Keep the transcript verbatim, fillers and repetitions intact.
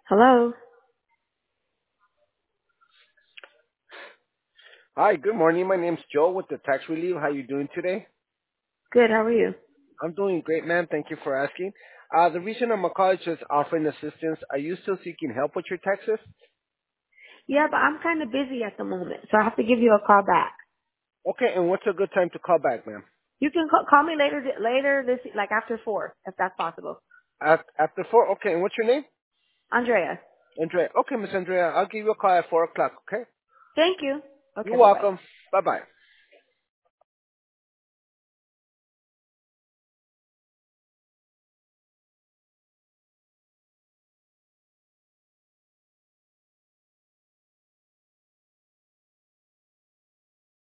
Hello. Hi, good morning. My name's Joe with the Tax Relief. How you doing today? Good. How are you? I'm doing great, ma'am. Thank you for asking. Uh, the reason I'm a call is just offering assistance. Are you still seeking help with your taxes? Yeah, but I'm kind of busy at the moment, so I have to give you a call back. Okay, and what's a good time to call back, ma'am? You can call, call me later, later this, like after four, if that's possible. Af- After four? Okay, and what's your name? Andrea. Andrea. Okay, Miss Andrea, I'll give you a call at four o'clock, okay? Thank you. Okay. You're Bye bye. welcome. Bye-bye.